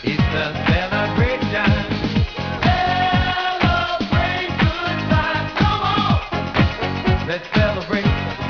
It's a celebration. Celebrate good times. Come on. Let's celebrate.